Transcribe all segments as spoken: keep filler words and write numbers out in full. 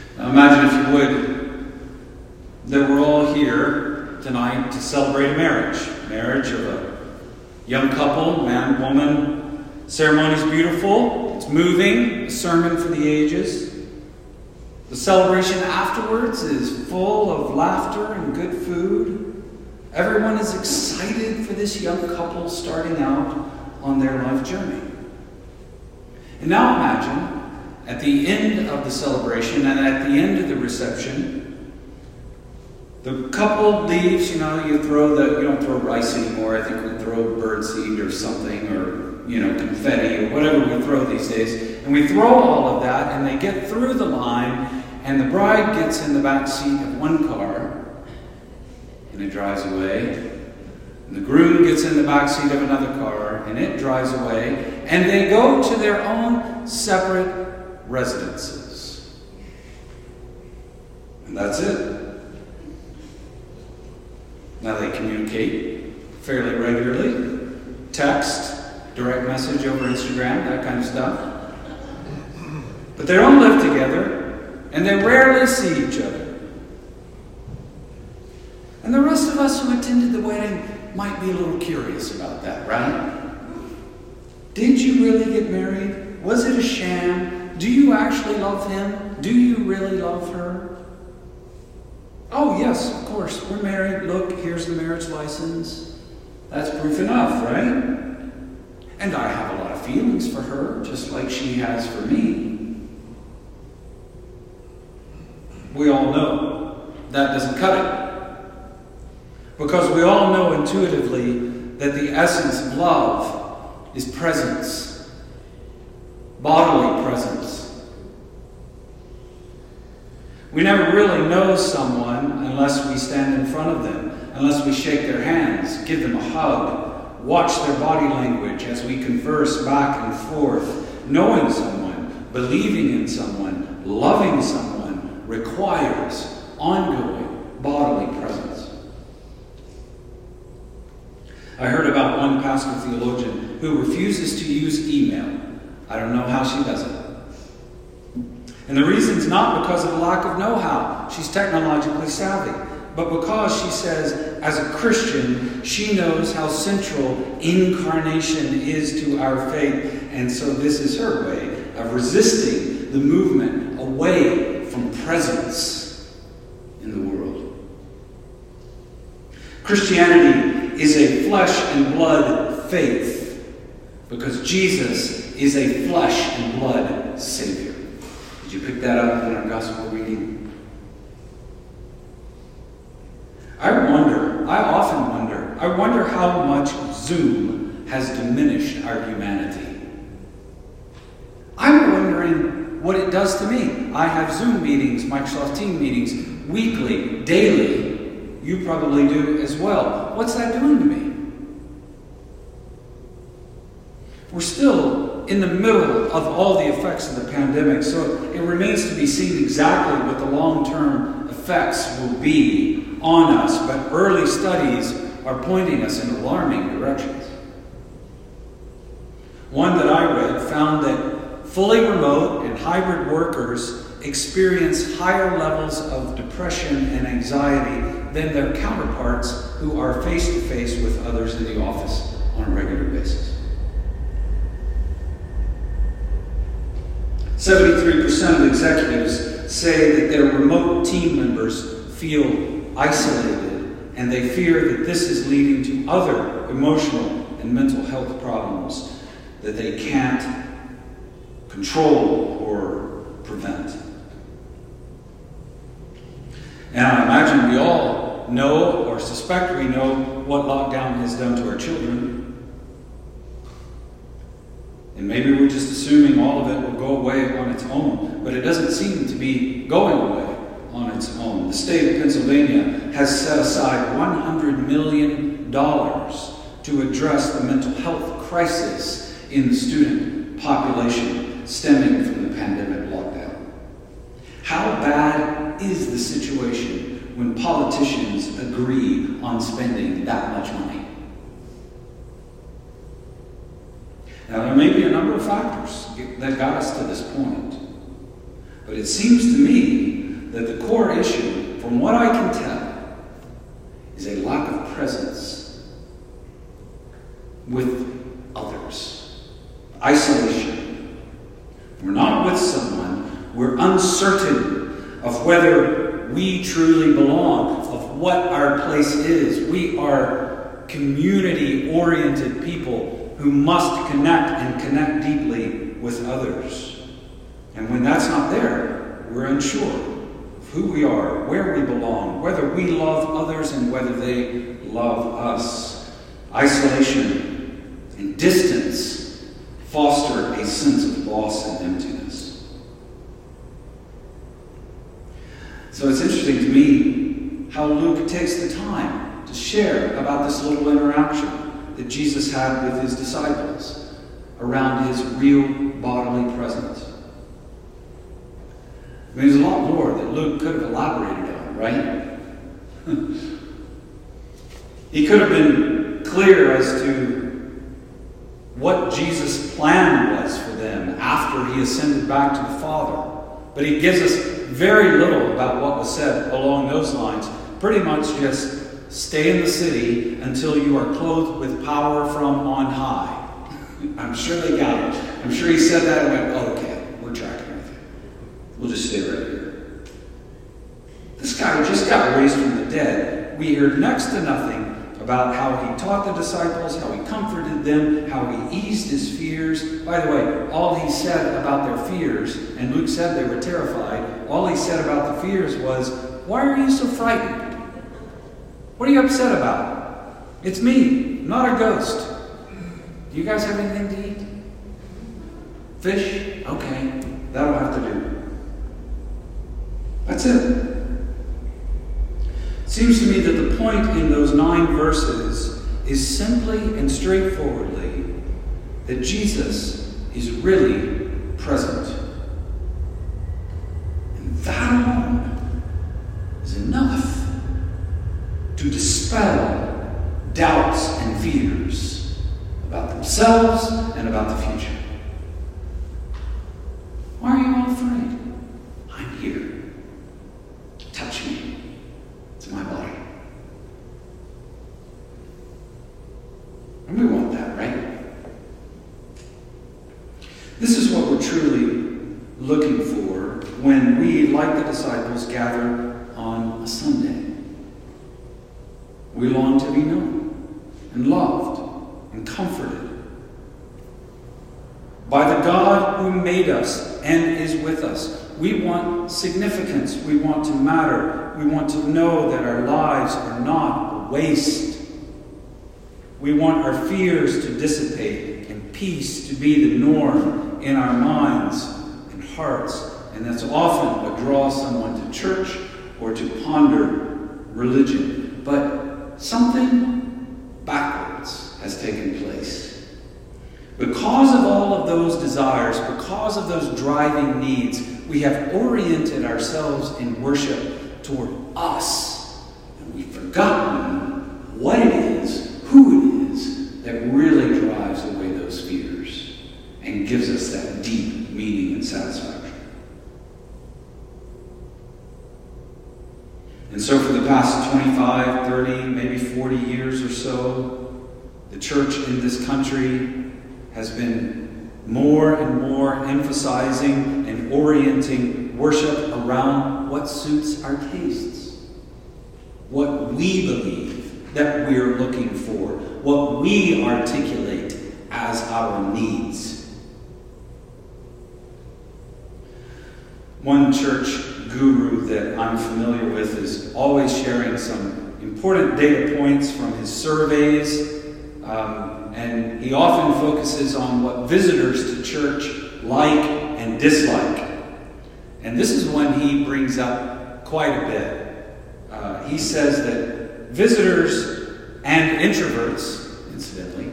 Now imagine, if you would, that we're all here tonight to celebrate a marriage. Marriage of a young couple, man, woman. Ceremony's beautiful. It's moving. A sermon for the ages. The celebration afterwards is full of laughter and good food. Everyone is excited for this young couple starting out on their life journey. And now imagine, at the end of the celebration and at the end of the reception, the couple leaves. You know, you throw the, you don't throw rice anymore. I think we throw birdseed or something, or, you know, confetti or whatever we throw these days. And we throw all of that, and they get through the line, and the bride gets in the back seat of one car, and it drives away. And the groom gets in the back seat of another car, and it drives away. And they go to their own separate residences. And that's it. Now they communicate fairly regularly. Text, direct message over Instagram, that kind of stuff. But they don't live together, and they rarely see each other. And the rest of us who attended the wedding might be a little curious about that, right? Did you really get married? Was it a sham? Do you actually love him? Do you really love her? Oh, yes, of course, we're married. Look, here's the marriage license. That's proof enough, right? And I have a lot of feelings for her, just like she has for me. We all know that doesn't cut it. Because we all know intuitively that the essence of love is presence, bodily presence. We never really know someone unless we stand in front of them, unless we shake their hands, give them a hug, watch their body language as we converse back and forth. Knowing someone, believing in someone, loving someone requires ongoing bodily presence. I heard about one pastor theologian who refuses to use email. I don't know how she does it. And the reason's not because of a lack of know-how. She's technologically savvy. But because, she says, as a Christian, she knows how central incarnation is to our faith. And so this is her way of resisting the movement away from presence in the world. Christianity is a flesh and blood faith because Jesus is a flesh and blood Savior. Did you pick that up in our gospel reading? I wonder, I often wonder, I wonder how much Zoom has diminished our humanity. I'm wondering what it does to me. I have Zoom meetings, Microsoft Teams meetings, weekly, daily. You probably do as well. What's that doing to me? We're still in the middle of all the effects of the pandemic, so it remains to be seen exactly what the long-term effects will be on us, but early studies are pointing us in alarming directions. One that I read found that fully remote and hybrid workers experience higher levels of depression and anxiety than their counterparts who are face-to-face with others in the office on a regular basis. seventy-three percent of executives say that their remote team members feel isolated, and they fear that this is leading to other emotional and mental health problems that they can't control or prevent. And I imagine we all know or suspect we know what lockdown has done to our children. And maybe we're just assuming all of it will go away on its own, but it doesn't seem to be going away on its own. The state of Pennsylvania has set aside one hundred million dollars to address the mental health crisis in the student population stemming from the pandemic lockdown. How bad is the situation when politicians agree on spending that much money? Now, there may be a number of factors that got us to this point, but it seems to me that the core issue, from what I can tell, is a lack of presence with others. Isolation. We're not with someone. We're uncertain of whether we truly belong, of what our place is. We are community-oriented people who must connect and connect deeply with others. And when that's not there, we're unsure of who we are, where we belong, whether we love others and whether they love us. Isolation and distance foster a sense of loss and emptiness. So it's interesting to me how Luke takes the time to share about this little interaction that Jesus had with his disciples around his real bodily presence. I mean, there's a lot more that Luke could have elaborated on, right? He could have been clear as to what Jesus' plan was for them after he ascended back to the Father. But he gives us very little about what was said along those lines. Pretty much just stay in the city until you are clothed with power from on high. I'm sure they got it. I'm sure he said that and went, oh, okay, we're tracking with you. We'll just stay right here. This guy just got raised from the dead. We hear next to nothing about how he taught the disciples, how he comforted them, how he eased his fears. By the way, all he said about their fears, and Luke said they were terrified, all he said about the fears was, why are you so frightened? What are you upset about? It's me, not a ghost. Do you guys have anything to eat? Fish? Okay, that'll have to do. That's it. It seems to me that the point in those nine verses is simply and straightforwardly that Jesus is really present. And that alone is enough to dispel doubts and fears about themselves and about the future. Why are you all afraid? I'm here. Touch me. It's my body. And we want that, right? This is what we're truly looking for when we, like the disciples, gather on a Sunday. We long to be known and loved and comforted by the God who made us and is with us. We want significance. We want to matter. We want to know that our lives are not a waste. We want our fears to dissipate and peace to be the norm in our minds and hearts. And that's often what draws someone to church or to ponder religion. But something backwards has taken place. Because of all of those desires, because of those driving needs, we have oriented ourselves in worship toward us. And we've forgotten what it is, who it is, that really drives away those fears and gives us that deep meaning and satisfaction. And so for the past twenty-five, thirty, maybe forty years or so, the church in this country has been more and more emphasizing and orienting worship around what suits our tastes, what we believe that we're looking for, what we articulate as our needs. One church guru that I'm familiar with is always sharing some important data points from his surveys. Um, and he often focuses on what visitors to church like and dislike. And this is one he brings up quite a bit. Uh, he says that visitors and introverts, incidentally,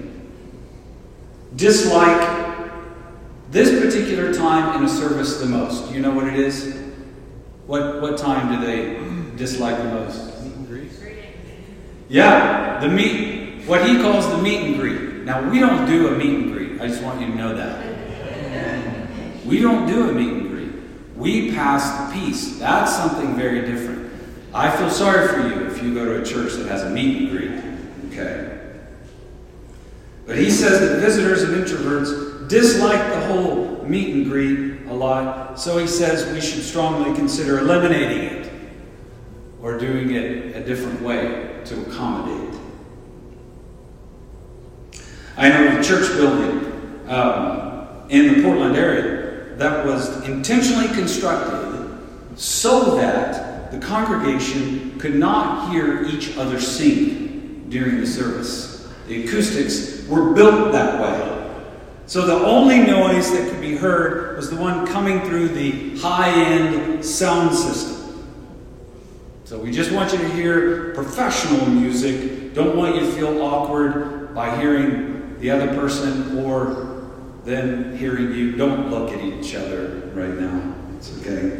dislike this particular time in a service the most. Do you know what it is? What what time do they dislike the most? Meet and greet. Yeah, the meet, what he calls the meet and greet. Now, we don't do a meet and greet. I just want you to know that. We don't do a meet and greet. We pass the peace. That's something very different. I feel sorry for you if you go to a church that has a meet and greet. Okay? But he says that visitors and introverts dislike the whole meet and greet a lot. So he says we should strongly consider eliminating it or doing it a different way to accommodate. I know of a church building um, in the Portland area that was intentionally constructed so that the congregation could not hear each other sing during the service. The acoustics were built that way. So the only noise that could be heard was the one coming through the high-end sound system. So we just want you to hear professional music. Don't want you to feel awkward by hearing the other person or them hearing you. Don't look at each other right now. It's okay.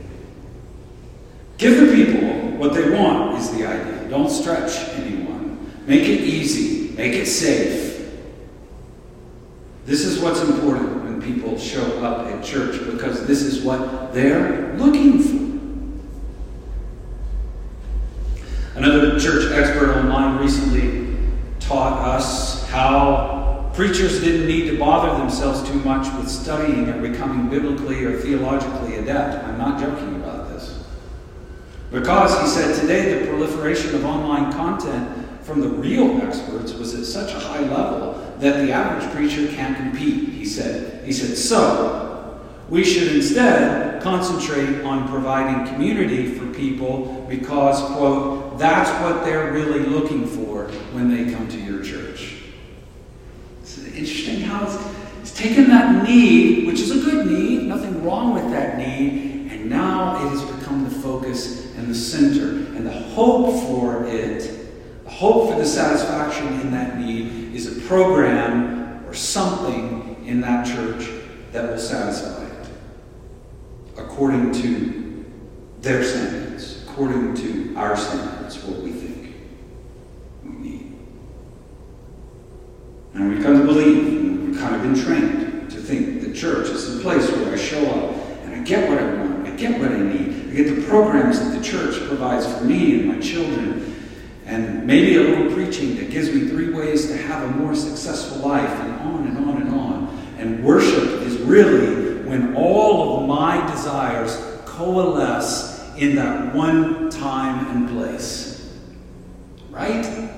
Give the people what they want is the idea. Don't stretch anyone. Make it easy. Make it safe. This is what's important when people show up at church, because this is what they're looking for. Another church expert online recently taught us how preachers didn't need to bother themselves too much with studying or becoming biblically or theologically adept. I'm not joking about this. Because, he said, today the proliferation of online content from the real experts was at such a high level that the average preacher can't compete, he said. He said, so we should instead concentrate on providing community for people because, quote, that's what they're really looking for when they come to your church. It's interesting how it's, it's taken that need, which is a good need, nothing wrong with that need, and now it has become the focus and the center. And the hope for it, the hope for the satisfaction in that need is a program or something in that church that will satisfy it according to their standards, according to our standards, what we think we need. And we come to believe, we've kind of been trained to think that church is the place where I show up and I get what I want, I get what I need, I get the programs that the church provides for me and my children, and maybe a little preaching that gives me three ways to have a more successful life, and on and on and on. And worship is really when all of my desires coalesce in that one time and place. Right?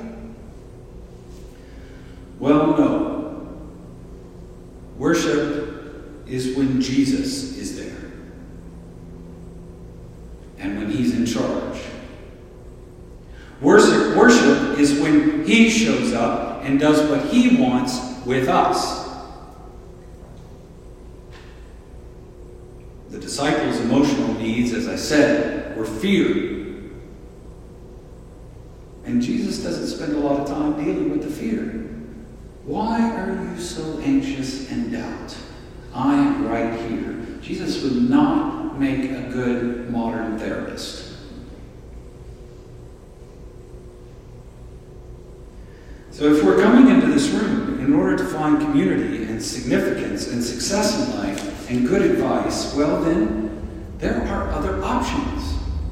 Well, no. Worship is when Jesus is there. And when he's in charge. Worship, worship is when he shows up and does what he wants with us. The disciples' emotional needs, as I said, were fear. And Jesus doesn't spend a lot of time dealing with the fear. Why are you so anxious and doubt? I am right here. Jesus would not make a good modern therapist. So if we're coming into this room in order to find community and significance and success in life and good advice, well then, there are other options.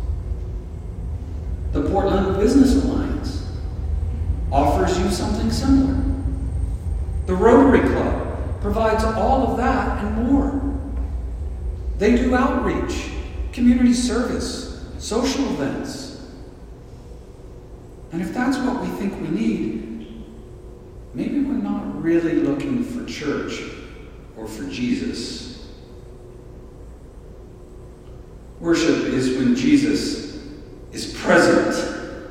The Portland Business Alliance offers you something similar. The Rotary Club provides all of that and more. They do outreach, community service, social events. And if that's what we think we need, maybe we're not really looking for church or for Jesus. Worship is when Jesus is present,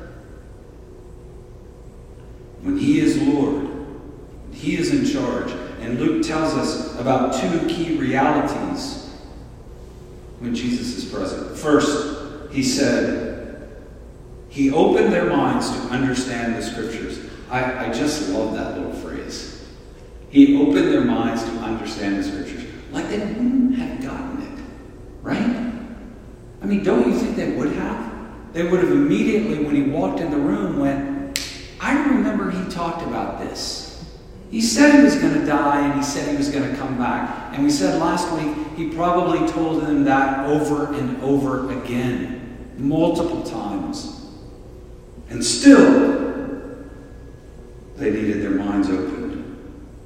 when he is Lord, when he is in charge. And Luke tells us about two key realities when Jesus is present. First, he said, he opened their minds to understand the scriptures. I, I just love that little phrase. He opened their minds to understand the scriptures. Like they wouldn't have gotten it. Right? I mean, don't you think they would have? They would have immediately, when he walked in the room, went, I remember he talked about this. He said he was going to die, and he said he was going to come back. And we said last week, he probably told them that over and over again, multiple times. And still, they needed their minds opened.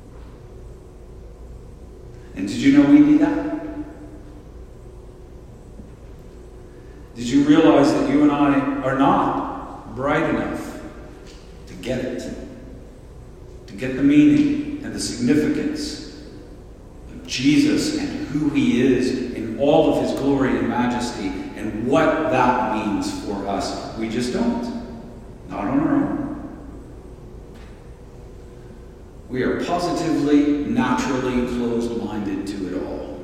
And did you know we need that? Did you realize that you and I are not bright enough to get it? To get the meaning and the significance of Jesus and who he is in all of his glory and majesty and what that means for us. We just don't. Not on our own. We are positively, naturally closed-minded to it all.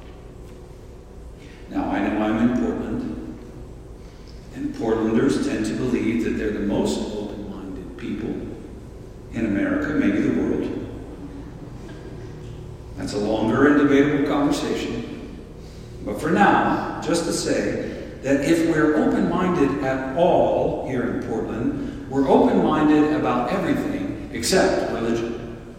Now, I know I'm in Portland, and Portlanders tend to believe that they're the most open-minded people in America, maybe the world. That's a longer and debatable conversation. But for now, just to say that if we're open-minded at all here in Portland, we're open-minded about everything except religion.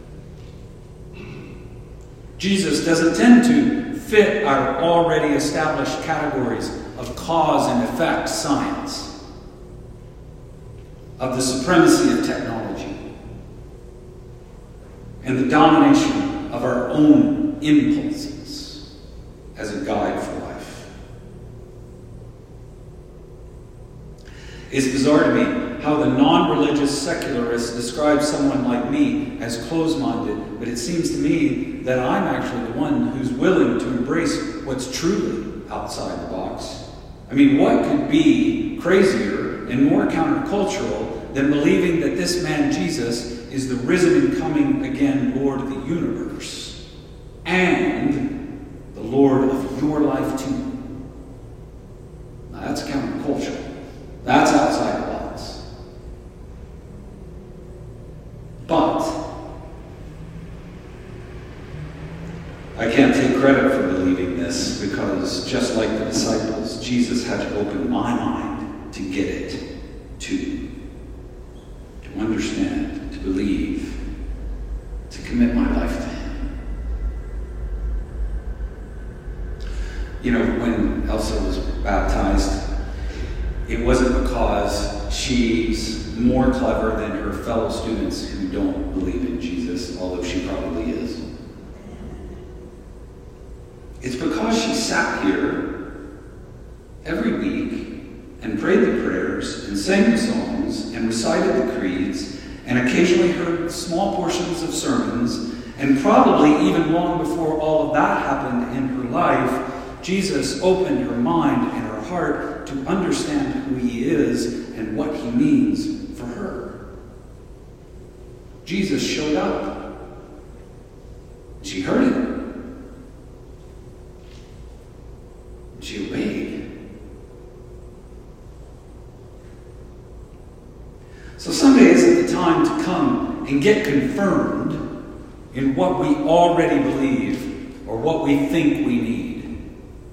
Jesus doesn't tend to fit our already established categories of cause and effect science, of the supremacy of technology, and the domination of our own impulses as a guide for life. It's bizarre to me how the non-religious secularists describe someone like me as closed-minded, but it seems to me that I'm actually the one who's willing to embrace what's truly outside the box. I mean, what could be crazier and more countercultural than believing that this man Jesus is the risen and coming again Lord of the universe and the Lord of your life too? Now that's countercultural. That's outside the box. But I can't take credit for believing this, because just like the disciples, Jesus had to open my mind to get it too. To understand, to believe, to commit my life to him. You know, when Elsa was baptized, it wasn't because she's more clever than her fellow students who don't believe in Jesus, although she probably is. It's because she sat here every week and prayed the prayers and sang the songs and recited the creeds and occasionally heard small portions of sermons, and probably even long before all of that happened in her life, Jesus opened her mind and her heart to understand who he is and what he means for her. Jesus showed up. She heard him. She obeyed. So Sunday isn't the time to come and get confirmed in what we already believe or what we think we need.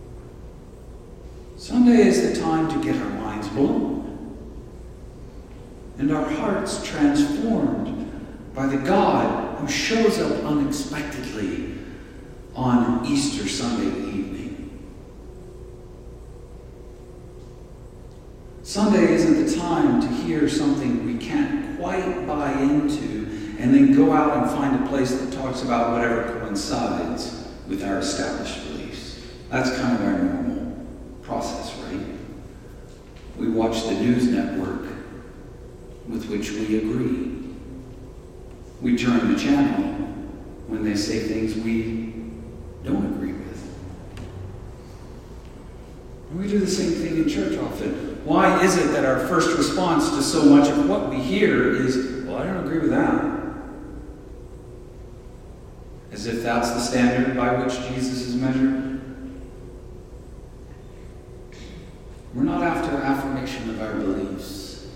Sunday is the time to get our minds blown and our hearts transformed by the God who shows up unexpectedly on Easter Sunday evening. Sunday isn't the time to hear something we can't quite buy into and then go out and find a place that talks about whatever coincides with our established beliefs. That's kind of our normal process, right? We watch the news network with which we agree. We turn the channel when they say things we don't agree with. And we do the same thing in church often. Why is it that our first response to so much of what we hear is, well, I don't agree with that? As if that's the standard by which Jesus is measured. We're not after affirmation of our beliefs.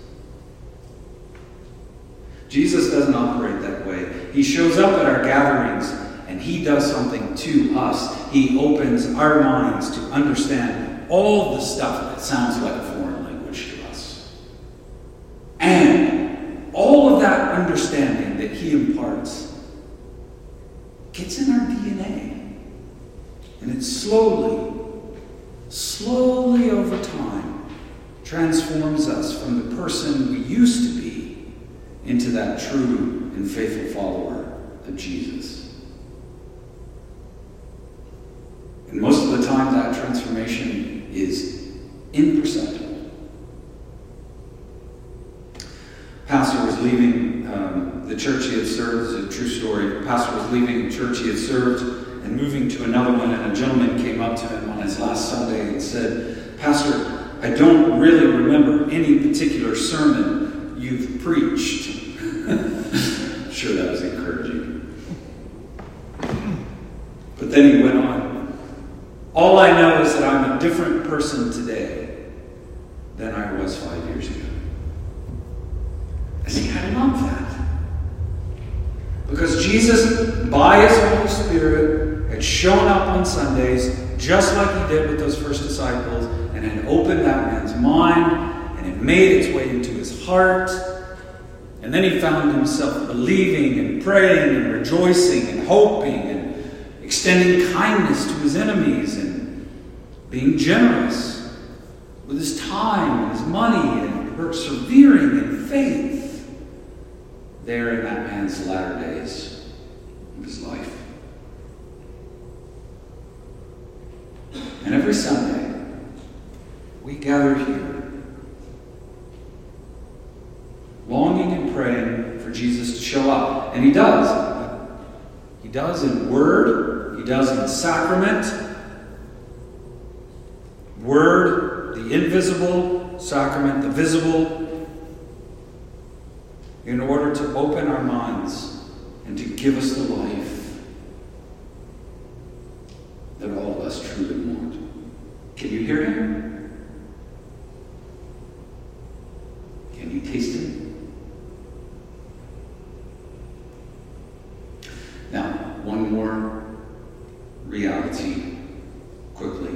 Jesus doesn't operate that way. He shows up at our gatherings and he does something to us. He opens our minds to understand all the stuff that sounds like a foreign language to us. And all of that understanding that he imparts it's in our D N A. And it slowly, slowly over time transforms us from the person we used to be into that true and faithful follower of Jesus. And most of the time that transformation is imperceptible. Pastor was leaving um, the church he had served. It's a true story. Pastor was leaving the church he had served and moving to another one, and a gentleman came up to him on his last Sunday and said, "Pastor, I don't really remember any particular sermon you've preached." I'm sure that was encouraging. But then he went on, "All I know is that I'm a different person today than I was five years ago." See, I love that. Because Jesus, by his Holy Spirit, had shown up on Sundays, just like he did with those first disciples, and had opened that man's mind, and it made its way into his heart. And then he found himself believing and praying and rejoicing and hoping and extending kindness to his enemies and being generous with his time and his money and persevering in faith there in that man's latter days of his life. And every Sunday, we gather here, longing and praying for Jesus to show up. And he does. He does in word, he does in sacrament. Word, the invisible, sacrament, the visible, in order to open our minds and to give us the life that all of us truly want. Can you hear him? Can you taste him? Now, one more reality quickly.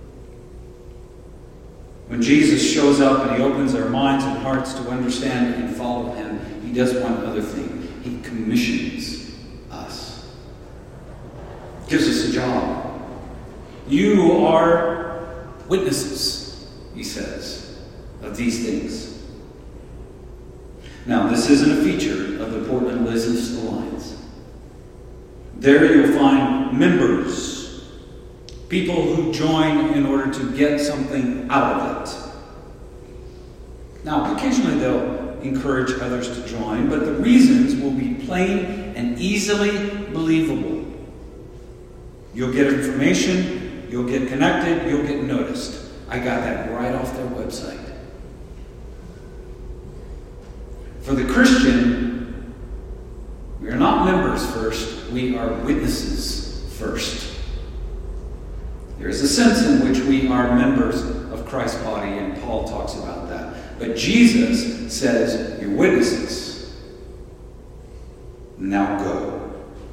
When Jesus shows up and he opens our minds and hearts to understand and follow him, he does one other thing. He commissions us. Gives us a job. You are witnesses, he says, of these things. Now, this isn't a feature of the Portland Business Alliance. There you'll find members, people who join in order to get something out of it. Now, occasionally they'll encourage others to join, but the reasons will be plain and easily believable. You'll get information, you'll get connected, you'll get noticed. I got that right off their website. For the Christian, we are not members first, we are witnesses first. There is a sense in which we are members of Christ's body, and Paul talks about that. But Jesus says, you're witnesses. Now go.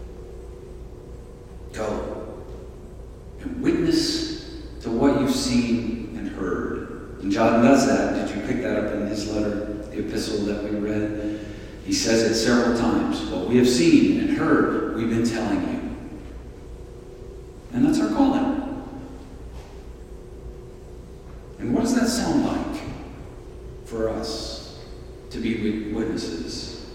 Go. And witness to what you've seen and heard. And John does that. Did you pick that up in his letter, the epistle that we read? He says it several times. What we have seen and heard, we've been telling you. And that's our calling. And what does that sound like for us to be witnesses?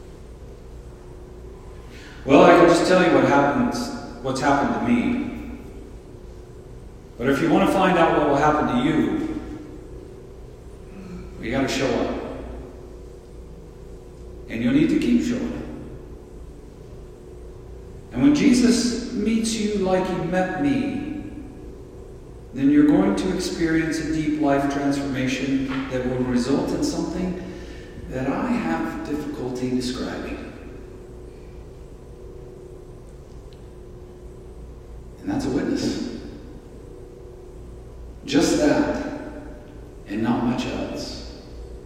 Well, I can just tell you what happens, what's happened to me. But if you want to find out what will happen to you, you got to show up. And you'll need to keep showing up. And when Jesus meets you like he met me, then you're going to experience a deep life transformation that will result in something that I have difficulty describing. And that's a witness. Just that, and not much else.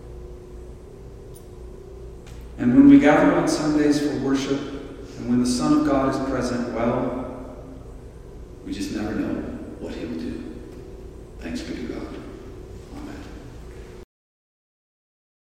And when we gather on Sundays for worship, and when the Son of God is present, well, we just never know what he'll do. Thanks be to God.